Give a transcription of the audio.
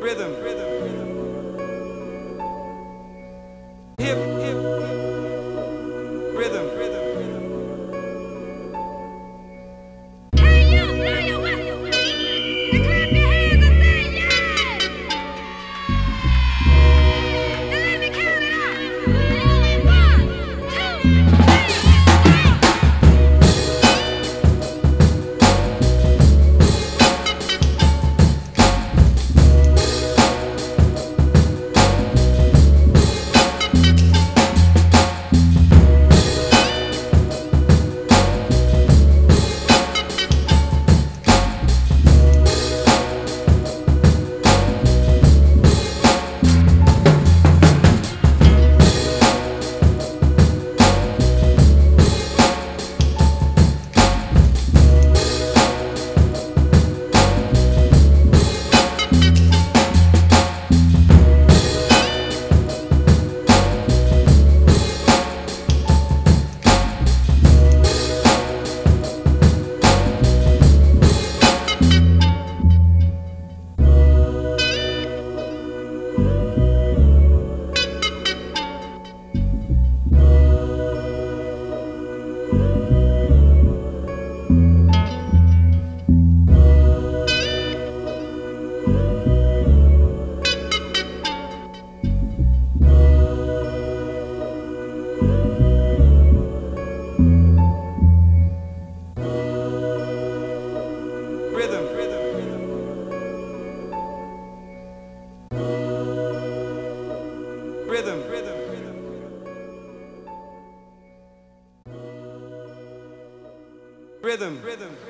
rhythm, hip, rhythm, Hey, you, blow your whistle. And clap your hands and say, yeah. And let me count it out. 'Rhythm,